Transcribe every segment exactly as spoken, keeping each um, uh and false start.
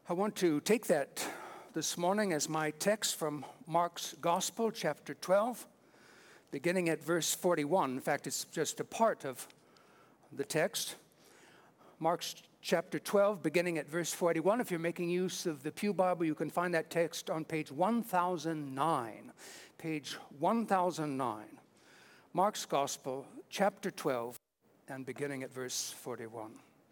I want to take that this morning as my text from Mark's Gospel, chapter twelve, beginning at verse forty-one. In fact, it's just a part of the text. Mark's chapter twelve, beginning at verse forty-one. If you're making use of the Pew Bible, you can find that text on page one thousand nine. Page one thousand nine. Mark's Gospel, chapter twelve, and beginning at verse forty-one.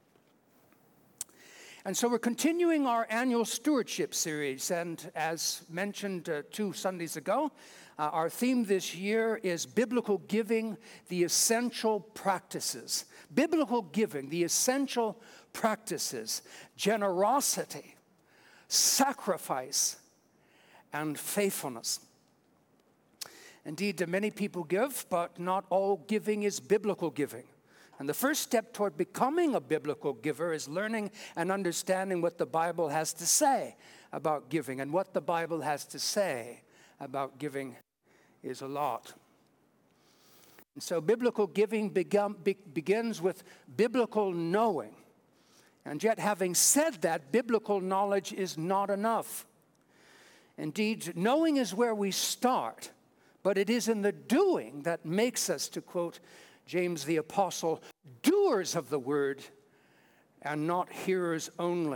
And so we're continuing our annual stewardship series, and as mentioned uh, two Sundays ago, uh, our theme this year is Biblical Giving, the Essential Practices. Biblical Giving, the Essential Practices, generosity, sacrifice, and faithfulness. Indeed, many people give, but not all giving is biblical giving. And the first step toward becoming a biblical giver is learning and understanding what the Bible has to say about giving. And what the Bible has to say about giving is a lot. And so biblical giving begum, be, begins with biblical knowing. And yet, having said that, biblical knowledge is not enough. Indeed, knowing is where we start, but it is in the doing that makes us, to quote James the Apostle, doers of the word and not hearers only.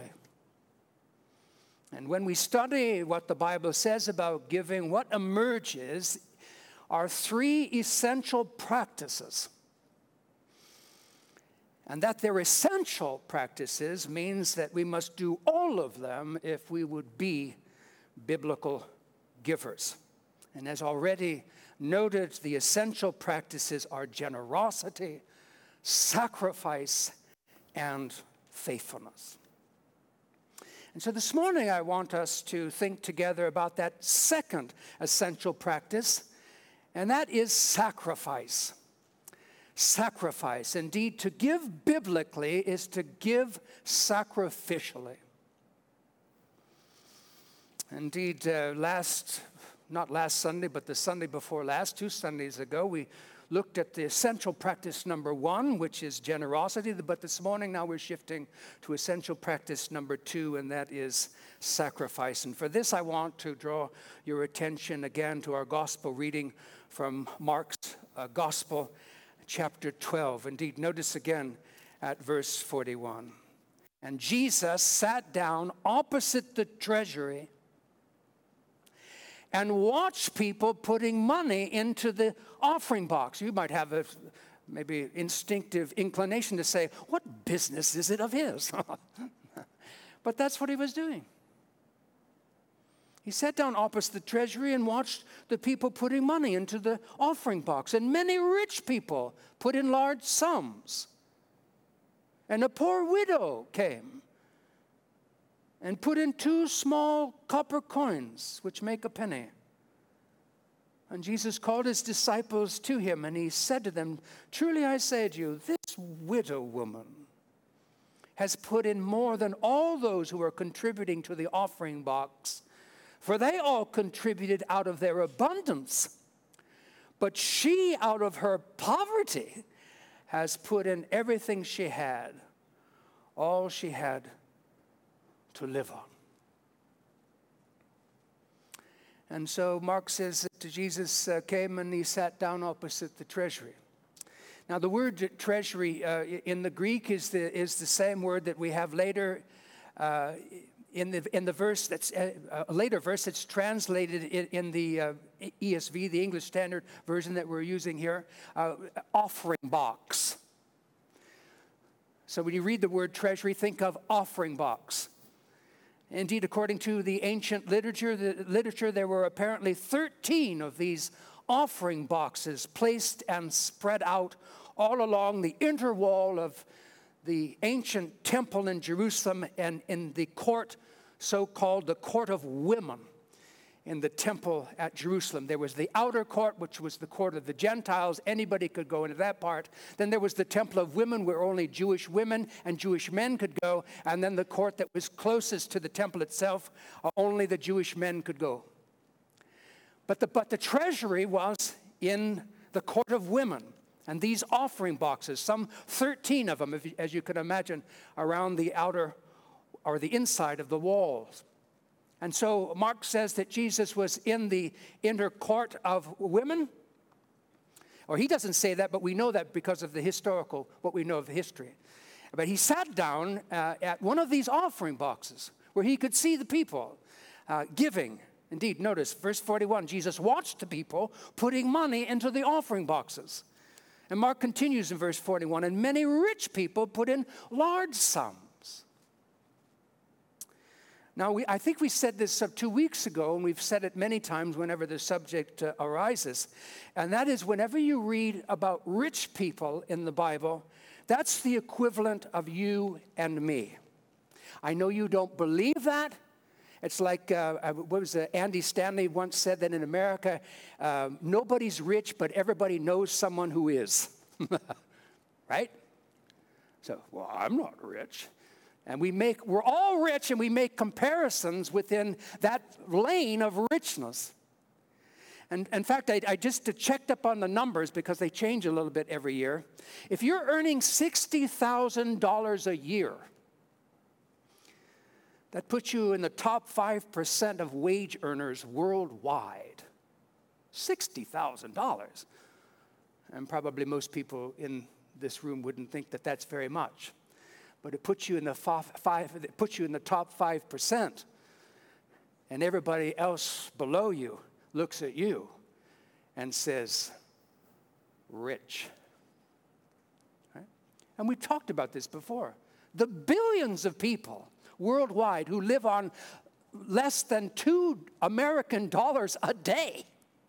And when we study what the Bible says about giving, what emerges are three essential practices. And that they're essential practices means that we must do all of them if we would be biblical givers. And as already noted, the essential practices are generosity, sacrifice, and faithfulness. And so this morning I want us to think together about that second essential practice, and that is sacrifice. Sacrifice. Indeed, to give biblically is to give sacrificially. Indeed, uh, last Not last Sunday, but the Sunday before last, two Sundays ago, we looked at the essential practice number one, which is generosity. But this morning, now we're shifting to essential practice number two, and that is sacrifice. And for this, I want to draw your attention again to our gospel reading from Mark's uh, Gospel, chapter twelve. Indeed, notice again at verse forty-one. And Jesus sat down opposite the treasury and watch people putting money into the offering box. You might have a maybe instinctive inclination to say, what business is it of his? But that's what he was doing. He sat down opposite the treasury and watched the people putting money into the offering box. And many rich people put in large sums. And a poor widow came and put in two small copper coins, which make a penny. And Jesus called his disciples to him, and he said to them, truly I say to you, this widow woman has put in more than all those who are contributing to the offering box, for they all contributed out of their abundance. But she, out of her poverty, has put in everything she had, all she had to live on. And so Mark says that Jesus uh, came and he sat down opposite the treasury. Now the word treasury uh, in the Greek is the is the same word that we have later uh, in the in the verse that's uh, a later verse that's translated in, in the uh, E S V, the English Standard Version that we're using here, uh, offering box. So when you read the word treasury, think of offering box. Indeed, according to the ancient literature, the literature, there were apparently thirteen of these offering boxes placed and spread out all along the inner wall of the ancient temple in Jerusalem and in the court, so-called the court of women in the temple at Jerusalem. There was the outer court, which was the court of the Gentiles. Anybody could go into that part. Then there was the temple of women, where only Jewish women and Jewish men could go. And then the court that was closest to the temple itself, only the Jewish men could go. But the, but the treasury was in the court of women. And these offering boxes, some thirteen of them, if, as you can imagine, around the outer or the inside of the walls. And so Mark says that Jesus was in the inner court of women. Or he doesn't say that, but we know that because of the historical, what we know of the history. But he sat down uh, at one of these offering boxes where he could see the people uh, giving. Indeed, notice verse forty-one, Jesus watched the people putting money into the offering boxes. And Mark continues in verse forty-one, and many rich people put in large sums. Now, we, I think we said this uh, two weeks ago, and we've said it many times whenever the subject uh, arises, and that is whenever you read about rich people in the Bible, that's the equivalent of you and me. I know you don't believe that. It's like, uh, what was it? Andy Stanley once said that in America, uh, nobody's rich, but everybody knows someone who is. Right? So, well, I'm not rich. And we make, we're all rich, and we make comparisons within that lane of richness. And in fact, I, I just checked up on the numbers because they change a little bit every year. If you're earning sixty thousand dollars a year, that puts you in the top five percent of wage earners worldwide. sixty thousand dollars. And probably most people in this room wouldn't think that that's very much. But it puts you in the five, five, it puts you in the top five percent. And everybody else below you looks at you and says, rich. Right? And we've talked about this before. The billions of people worldwide who live on less than two American dollars a day.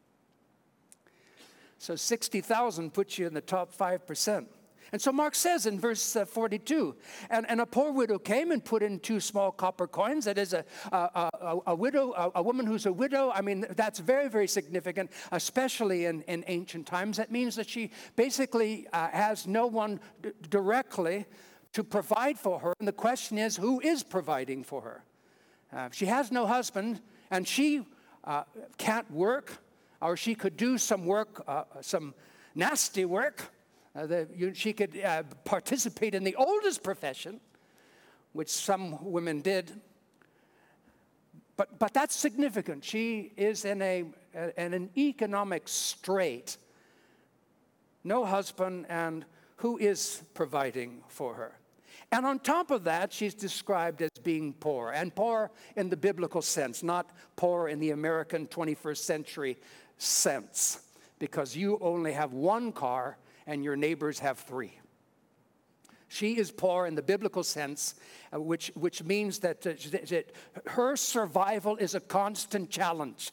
So sixty thousand puts you in the top five percent. And so Mark says in verse uh, forty-two, and, and a poor widow came and put in two small copper coins. That is a, a, a, a widow, a, a woman who's a widow. I mean, that's very, very significant, especially in, in ancient times. That means that she basically uh, has no one d- directly to provide for her. And the question is, who is providing for her? Uh, she has no husband, and she uh, can't work, or she could do some work, uh, some nasty work. Uh, the, you, she could uh, participate in the oldest profession, which some women did. But, but that's significant. She is in, a, a, in an economic strait. No husband, and who is providing for her? And on top of that, she's described as being poor, and poor in the biblical sense, not poor in the American twenty-first century sense, because you only have one car and your neighbors have three. She is poor in the biblical sense, uh, which, which means that, uh, that her survival is a constant challenge.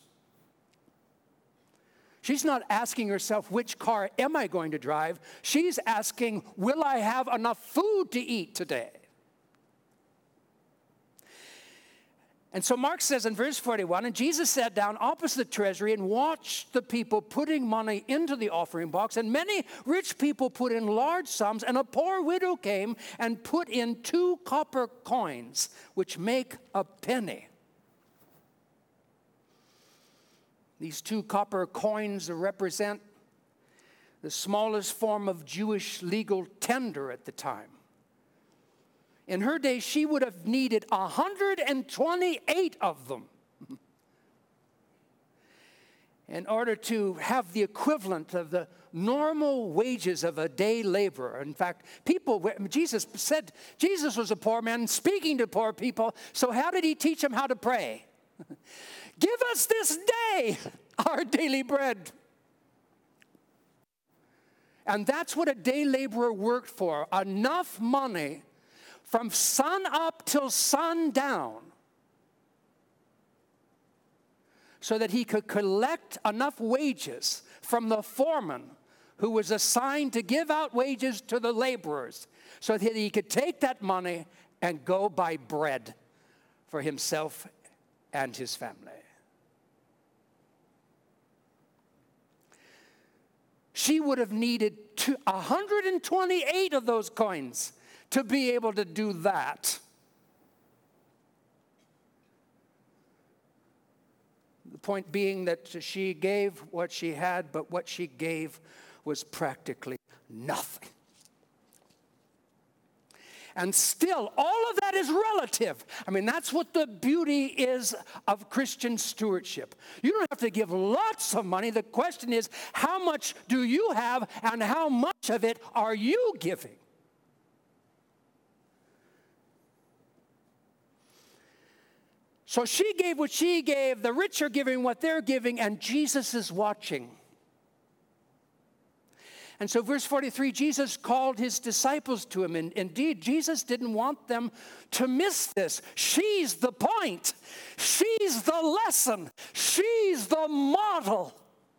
She's not asking herself, which car am I going to drive? She's asking, will I have enough food to eat today? And so Mark says in verse forty-one, and Jesus sat down opposite the treasury and watched the people putting money into the offering box. And many rich people put in large sums, and a poor widow came and put in two copper coins, which make a penny. These two copper coins represent the smallest form of Jewish legal tender at the time. In her day, she would have needed one hundred twenty-eight of them in order to have the equivalent of the normal wages of a day laborer. In fact, people, Jesus said, Jesus was a poor man speaking to poor people, so how did he teach them how to pray? Give us this day our daily bread. And that's what a day laborer worked for, enough money from sun up till sundown, so that he could collect enough wages from the foreman who was assigned to give out wages to the laborers, so that he could take that money and go buy bread for himself and his family. She would have needed two, one hundred twenty-eight of those coins to be able to do that. The point being that she gave what she had, but what she gave was practically nothing. And still, all of that is relative. I mean, that's what the beauty is of Christian stewardship. You don't have to give lots of money. The question is, how much do you have and how much of it are you giving? So she gave what she gave, the rich are giving what they're giving, and Jesus is watching. And so verse forty-three, Jesus called his disciples to him. And indeed, Jesus didn't want them to miss this. She's the point. She's the lesson. She's the model.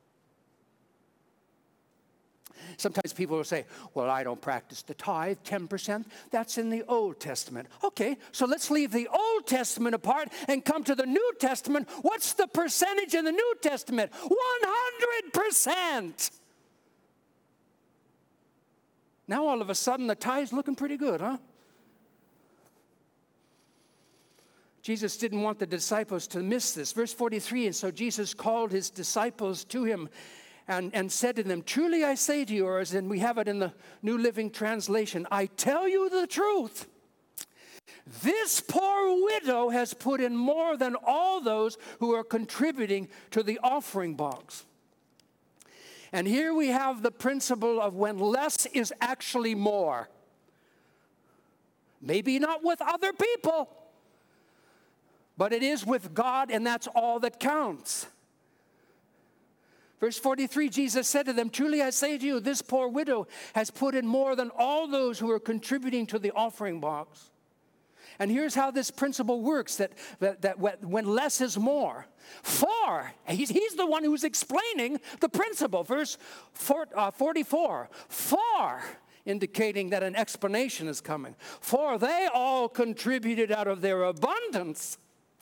Sometimes people will say, well, I don't practice the tithe, ten percent. That's in the Old Testament. Okay, so let's leave the Old Testament apart and come to the New Testament. What's the percentage in the New Testament? one hundred percent. Now all of a sudden the tithe's looking pretty good, huh? Jesus didn't want the disciples to miss this. Verse forty-three, and so Jesus called his disciples to him and, and said to them, truly I say to you, or as in we have it in the New Living Translation, I tell you the truth. This poor widow has put in more than all those who are contributing to the offering box. And here we have the principle of when less is actually more. Maybe not with other people, but it is with God, and that's all that counts. Verse forty-three, Jesus said to them, truly I say to you, this poor widow has put in more than all those who are contributing to the offering box. And here's how this principle works, that, that, that when less is more. For, he's, he's the one who's explaining the principle. Verse forty-four, for, indicating that an explanation is coming. For they all contributed out of their abundance.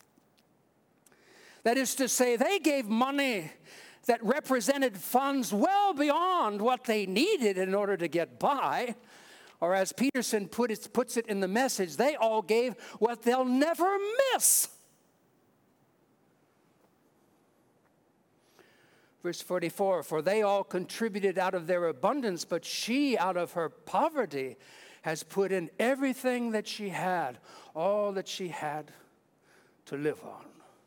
That is to say, they gave money that represented funds well beyond what they needed in order to get by. Or as Peterson put it, puts it in the Message, they all gave what they'll never miss. Verse forty-four, for they all contributed out of their abundance, but she out of her poverty has put in everything that she had, all that she had to live on.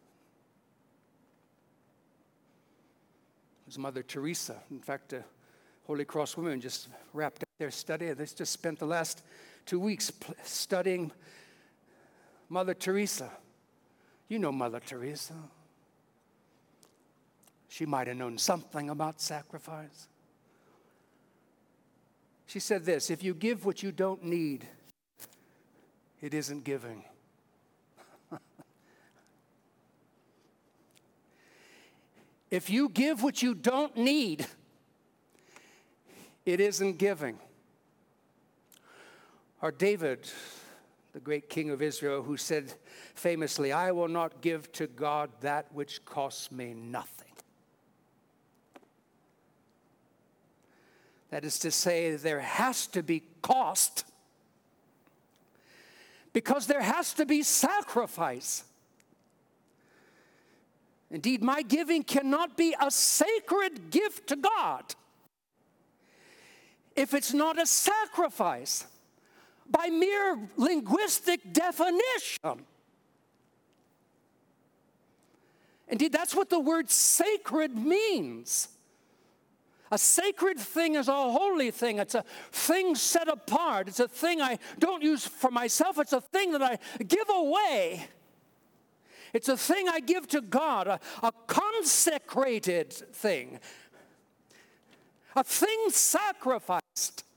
It was Mother Teresa. In fact, uh, Holy Cross women just wrapped up their study. They just spent the last two weeks studying Mother Teresa. You know Mother Teresa. She might have known something about sacrifice. She said this, if you give what you don't need, it isn't giving. If you give what you don't need, it isn't giving. Or David, the great king of Israel, who said famously, I will not give to God that which costs me nothing. That is to say, there has to be cost because there has to be sacrifice. Indeed, my giving cannot be a sacred gift to God if it's not a sacrifice by mere linguistic definition. Indeed, that's what the word sacred means. A sacred thing is a holy thing. It's a thing set apart. It's a thing I don't use for myself. It's a thing that I give away. It's a thing I give to God, a, a consecrated thing, a thing sacrificed.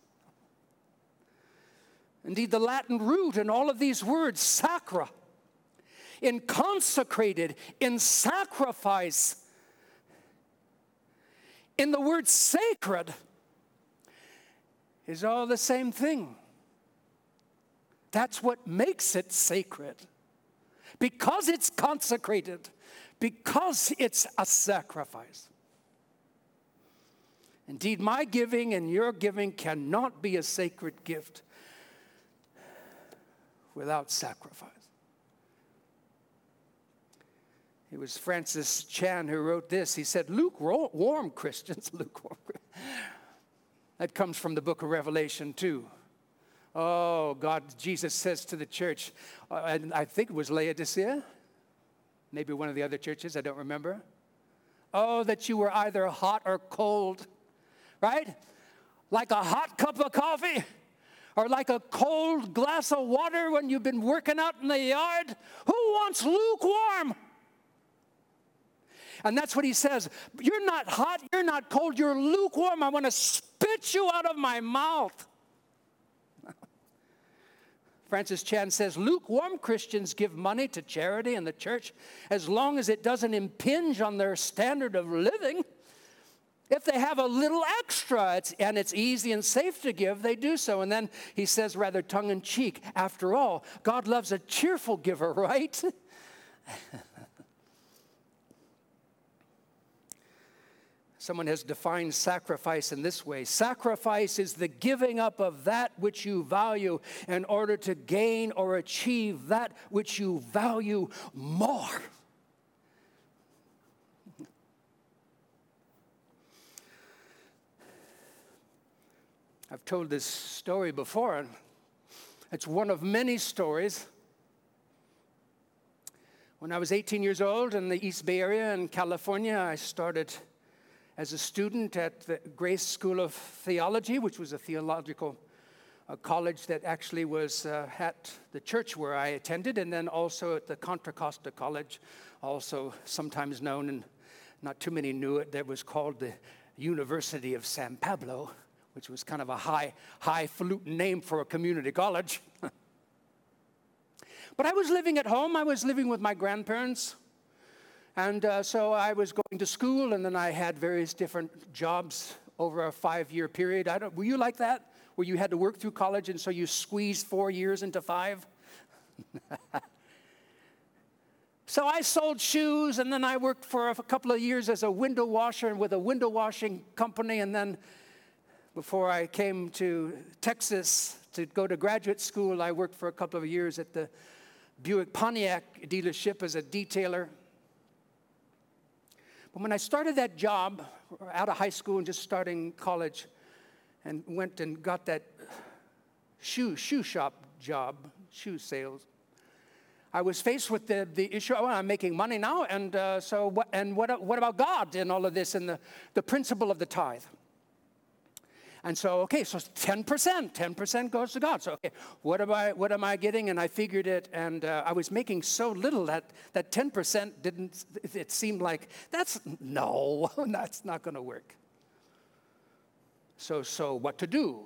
Indeed, the Latin root in all of these words, sacra, in consecrated, in sacrifice, in the word sacred, is all the same thing. That's what makes it sacred. Because it's consecrated, because it's a sacrifice. Indeed, my giving and your giving cannot be a sacred gift without sacrifice. It was Francis Chan who wrote this. He said, lukewarm Christians, lukewarm. That comes from the book of Revelation too. Oh, God, Jesus says to the church, uh, and I think it was Laodicea, maybe one of the other churches, I don't remember. Oh, that you were either hot or cold, right? Like a hot cup of coffee or like a cold glass of water when you've been working out in the yard. Who wants lukewarm? And that's what he says. You're not hot, you're not cold, you're lukewarm. I want to spit you out of my mouth. Francis Chan says, lukewarm Christians give money to charity and the church as long as it doesn't impinge on their standard of living. If they have a little extra it's, and it's easy and safe to give, they do so. And then he says rather tongue-in-cheek, after all, God loves a cheerful giver, right? Someone has defined sacrifice in this way. Sacrifice is the giving up of that which you value in order to gain or achieve that which you value more. I've told this story before, and it's one of many stories. When I was eighteen years old in the East Bay Area in California, I started as a student at the Grace School of Theology, which was a theological uh, college that actually was uh, at the church where I attended, and then also at the Contra Costa College, also sometimes known, and not too many knew it, that was called the University of San Pablo, which was kind of a high, highfalutin name for a community college. But I was living at home. I was living with my grandparents. And uh, so I was going to school, and then I had various different jobs over a five-year period. I don't, were you like that, where you had to work through college, and so you squeezed four years into five? So I sold shoes, and then I worked for a couple of years as a window washer with a window washing company, and then before I came to Texas to go to graduate school, I worked for a couple of years at the Buick Pontiac dealership as a detailer. But when I started that job out of high school and just starting college and went and got that shoe shoe shop job, shoe sales, I was faced with the, the issue, oh, I'm making money now, and uh, so what, and what, what about God in all of this and the, the principle of the tithe? And so, okay, so ten percent, ten percent goes to God. So, okay, what am I, what am I getting? And I figured it, and uh, I was making so little that that ten percent didn't, it seemed like, that's, no, that's not going to work. So, so what to do?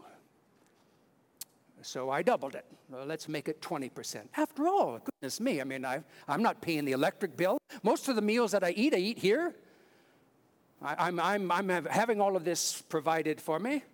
So I doubled it. Well, let's make it twenty percent. After all, goodness me, I mean, I, I'm not paying the electric bill. Most of the meals that I eat, I eat here. I, I'm, I'm, I'm having all of this provided for me.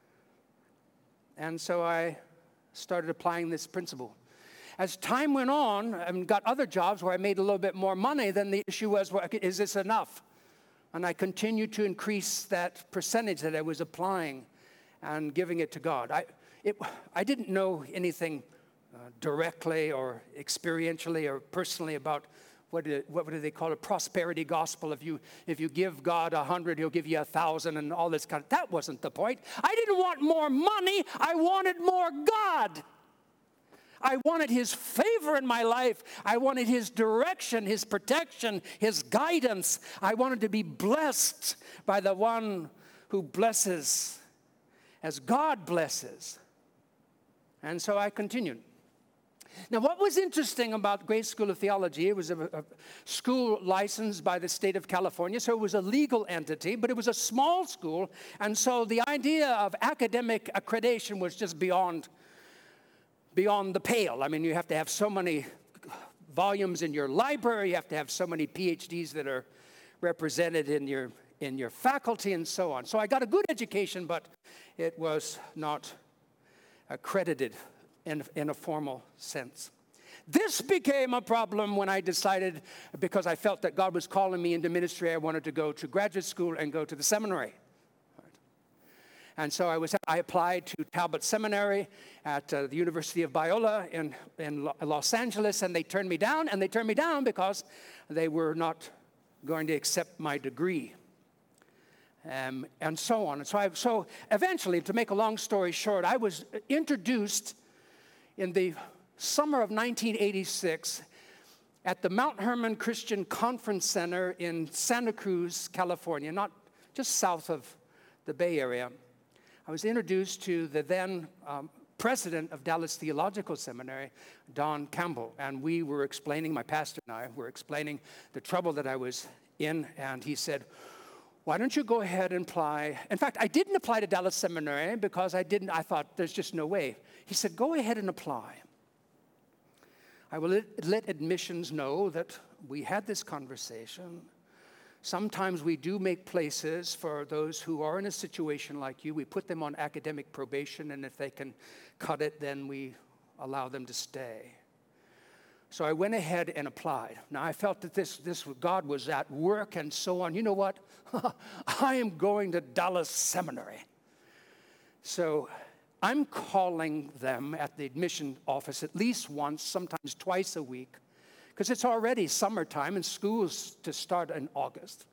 And so I started applying this principle. As time went on and got other jobs where I made a little bit more money, then the issue was, well, is this enough? And I continued to increase that percentage that I was applying and giving it to God. I, it, I didn't know anything uh, directly or experientially or personally about What do, what do they call it? Prosperity gospel. If you if you give God a hundred, He'll give you a thousand, and all this kind of. That wasn't the point. I didn't want more money. I wanted more God. I wanted His favor in my life. I wanted His direction, His protection, His guidance. I wanted to be blessed by the one who blesses as God blesses. And so I continued. Now, what was interesting about Grace School of Theology, it was a, a school licensed by the state of California, so it was a legal entity, but it was a small school, and so the idea of academic accreditation was just beyond, beyond the pale. I mean, you have to have so many volumes in your library, you have to have so many P H Ds that are represented in your, in your faculty, and so on. So I got a good education, but it was not accredited In, in a formal sense. This became a problem when I decided, because I felt that God was calling me into ministry, I wanted to go to graduate school and go to the seminary. Right. And so I was I applied to Talbot Seminary at uh, the University of Biola in, in Los Angeles, and they turned me down, and they turned me down because they were not going to accept my degree. Um, and so on. And so, I, so eventually, to make a long story short, I was introduced in the summer of nineteen eighty-six, at the Mount Hermon Christian Conference Center in Santa Cruz, California, not just south of the Bay Area, I was introduced to the then um, president of Dallas Theological Seminary, Don Campbell, and we were explaining, my pastor and I were explaining the trouble that I was in, and he said, why don't you go ahead and apply? In fact, I didn't apply to Dallas Seminary because I didn't, I thought there's just no way. He said, go ahead and apply. I will let, let admissions know that we had this conversation. Sometimes we do make places for those who are in a situation like you. We put them on academic probation, and if they can cut it, then we allow them to stay. So I went ahead and applied. Now, I felt that this, this God was at work and so on. You know what? I am going to Dallas Seminary. So I'm calling them at the admission office at least once, sometimes twice a week, because it's already summertime and school's to start in August.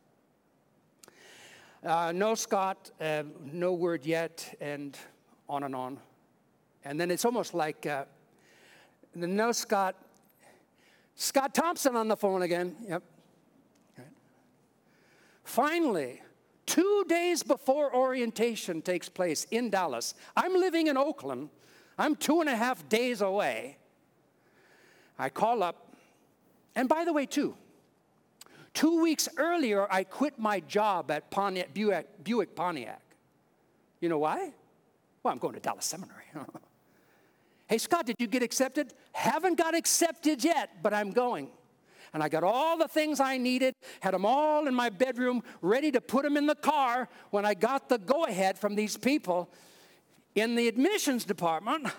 Uh, no, Scott, uh, no word yet, and on and on. And then it's almost like, uh, no, Scott, Scott Thompson on the phone again. Yep. Right. Finally, two days before orientation takes place in Dallas, I'm living in Oakland. I'm two and a half days away. I call up, and by the way, too, two weeks earlier, I quit my job at Pontiac, Buick, Buick Pontiac. You know why? Well, I'm going to Dallas Seminary. Hey, Scott, did you get accepted? Haven't got accepted yet, but I'm going. And I got all the things I needed, had them all in my bedroom, ready to put them in the car when I got the go-ahead from these people in the admissions department.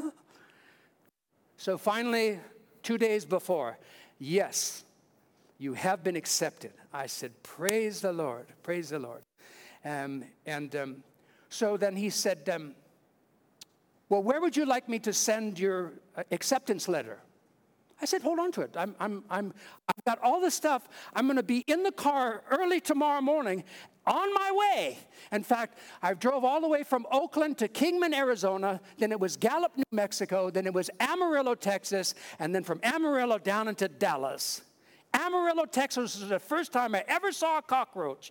So finally, two days before, yes, you have been accepted. I said, praise the Lord, praise the Lord. Um, and um, so then he said, um, well, where would you like me to send your acceptance letter? I said, hold on to it. I'm, I'm, I'm, I've got all this stuff. I'm going to be in the car early tomorrow morning on my way. In fact, I drove all the way from Oakland to Kingman, Arizona. Then it was Gallup, New Mexico. Then it was Amarillo, Texas. And then from Amarillo down into Dallas. Amarillo, Texas was the first time I ever saw a cockroach.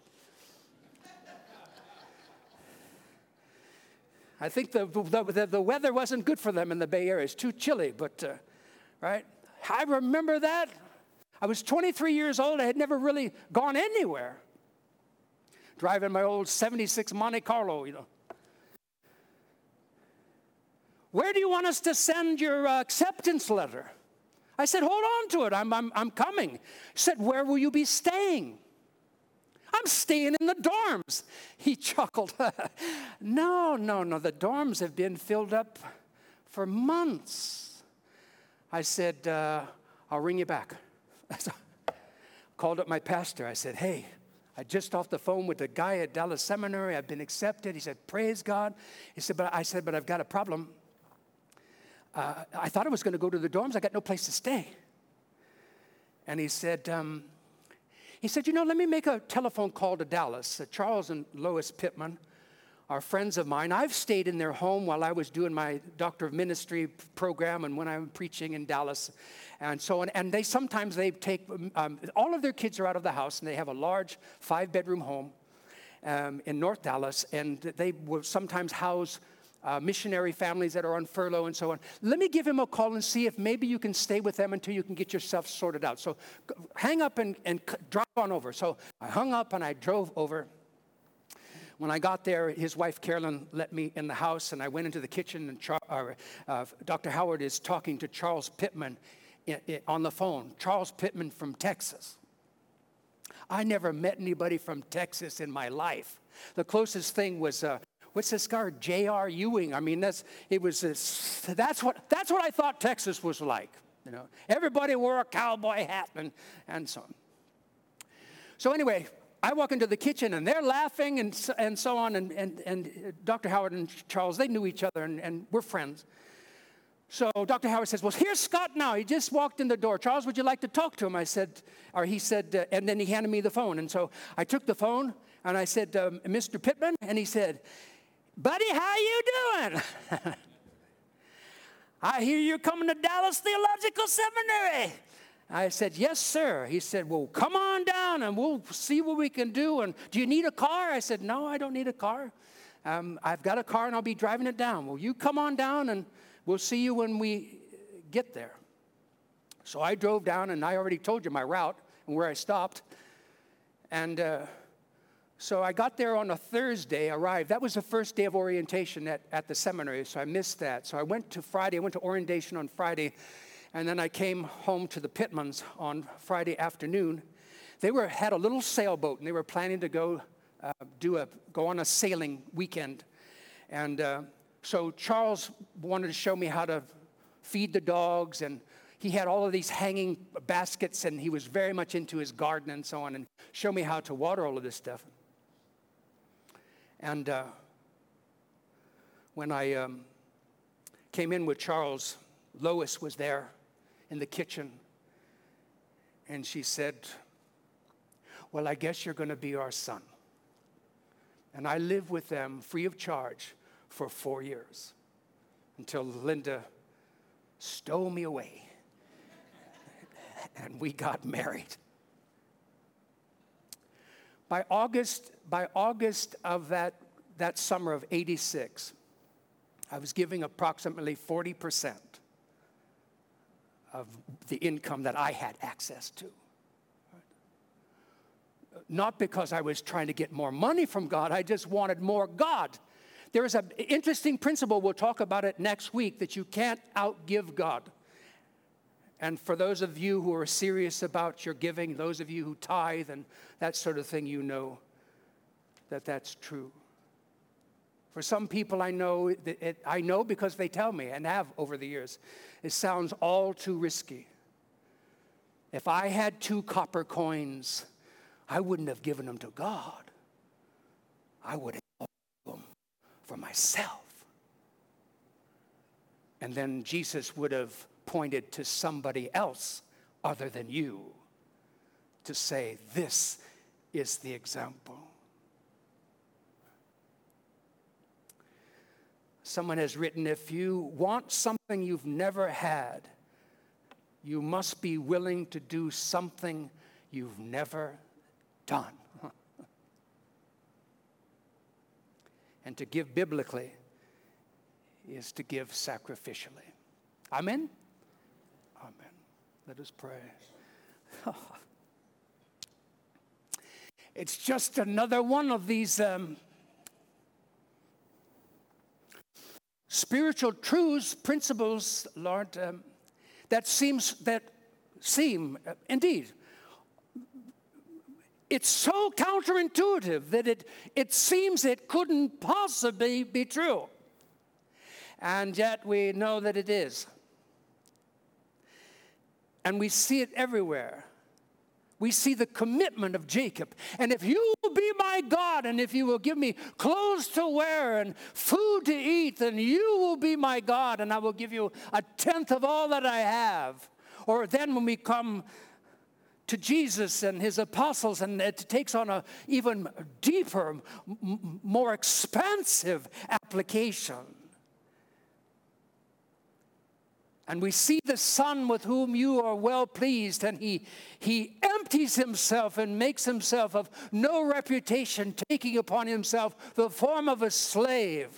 I think the, the, the weather wasn't good for them in the Bay Area. It's too chilly, but, uh, right? I remember that. I was twenty-three years old. I had never really gone anywhere. Driving my old seventy-six Monte Carlo, you know. Where do you want us to send your uh, acceptance letter? I said, hold on to it. I'm, I'm, I'm coming. He said, where will you be staying? I'm staying in the dorms. He chuckled. no, no, no. The dorms have been filled up for months. I said, uh, I'll ring you back. Called up my pastor. I said, hey, I just off the phone with the guy at Dallas Seminary. I've been accepted. He said, praise God. He said, but I said, but I've got a problem. Uh, I thought I was going to go to the dorms. I got no place to stay. And he said, um, he said, you know, let me make a telephone call to Dallas. Uh, Charles and Lois Pittman are friends of mine. I've stayed in their home while I was doing my Doctor of Ministry program and when I'm preaching in Dallas and so on. And they sometimes they take, um, all of their kids are out of the house and they have a large five-bedroom home um, in North Dallas. And they will sometimes house Uh, missionary families that are on furlough and so on. Let me give him a call and see if maybe you can stay with them until you can get yourself sorted out. So g- hang up and, and c- drive on over. So I hung up and I drove over. When I got there, his wife Carolyn let me in the house and I went into the kitchen and Char- uh, uh, Doctor Howard is talking to Charles Pittman in, in, on the phone. Charles Pittman from Texas. I never met anybody from Texas in my life. The closest thing was uh, what's this guy, J R Ewing? I mean, that's it was. This, that's what that's what I thought Texas was like. You know, everybody wore a cowboy hat and and so on. So anyway, I walk into the kitchen and they're laughing and and so on. And and and Doctor Howard and Charles, they knew each other and, and we're friends. So Doctor Howard says, well, here's Scott now. He just walked in the door. Charles, would you like to talk to him? I said, or he said, uh, and then he handed me the phone. And so I took the phone and I said, um, Mister Pittman, and he said, buddy, how you doing? I hear you're coming to Dallas Theological Seminary. I said, yes, sir. He said, well, come on down and we'll see what we can do. And do you need a car? I said, no, I don't need a car. Um, I've got a car and I'll be driving it down. Well, you come on down and we'll see you when we get there. So I drove down, and I already told you my route and where I stopped. And uh, so I got there on a Thursday, arrived. That was the first day of orientation at, at the seminary, so I missed that. So I went to Friday. I went to orientation on Friday, and then I came home to the Pittmans on Friday afternoon. They were had a little sailboat, and they were planning to go uh, do a go on a sailing weekend. And uh, so Charles wanted to show me how to feed the dogs, and he had all of these hanging baskets, and he was very much into his garden and so on, and show me how to water all of this stuff. And uh, when I um, came in with Charles, Lois was there in the kitchen, and she said, well, I guess you're going to be our son. And I lived with them free of charge for four years until Linda stole me away. And we got married. By August, by August of that, that summer of eighty-six, I was giving approximately forty percent of the income that I had access to. Not because I was trying to get more money from God, I just wanted more God. There is an interesting principle, we'll talk about it next week, that you can't outgive God. And for those of you who are serious about your giving, those of you who tithe and that sort of thing, you know that that's true. For some people I know, it, it, I know because they tell me and have over the years, it sounds all too risky. If I had two copper coins, I wouldn't have given them to God. I would have given them for myself. And then Jesus would have pointed to somebody else other than you to say, this is the example. Someone has written, if you want something you've never had, you must be willing to do something you've never done. And to give biblically is to give sacrificially. Amen? Amen. Let us pray. It's just another one of these um, spiritual truths, principles, Lord, um, that seems that seem uh, indeed. It's so counterintuitive that it it seems it couldn't possibly be true, and yet we know that it is. And we see it everywhere. We see the commitment of Jacob. And if you will be my God, and if you will give me clothes to wear and food to eat, then you will be my God, and I will give you a tenth of all that I have. Or then when we come to Jesus and his apostles, and it takes on a even deeper, m- more expansive application. And we see the Son with whom you are well pleased, and he, he empties himself and makes himself of no reputation, taking upon himself the form of a slave,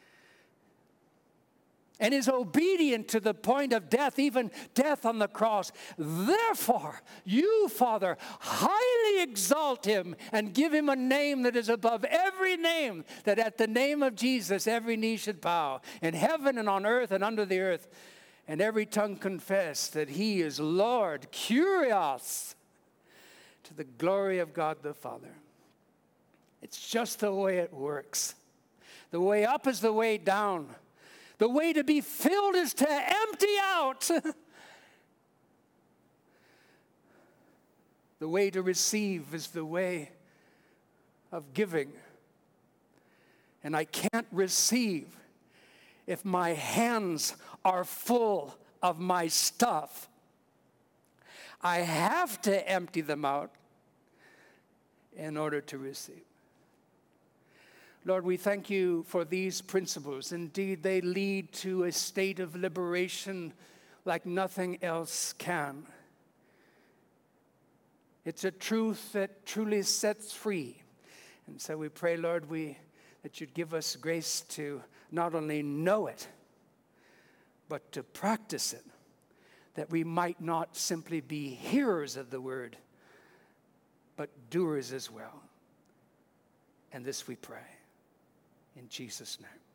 and is obedient to the point of death, even death on the cross. Therefore, you, Father, highly exalt him and give him a name that is above every name, that at the name of Jesus every knee should bow, in heaven and on earth and under the earth, and every tongue confess that he is Lord, Kyrios, to the glory of God the Father. It's just the way it works. The way up is the way down. The way to be filled is to empty out. The way to receive is the way of giving. And I can't receive if my hands are full of my stuff. I have to empty them out in order to receive. Lord, we thank you for these principles. Indeed, they lead to a state of liberation like nothing else can. It's a truth that truly sets free. And so we pray, Lord, we, that you'd give us grace to not only know it, but to practice it, that we might not simply be hearers of the word, but doers as well. And this we pray in Jesus' name.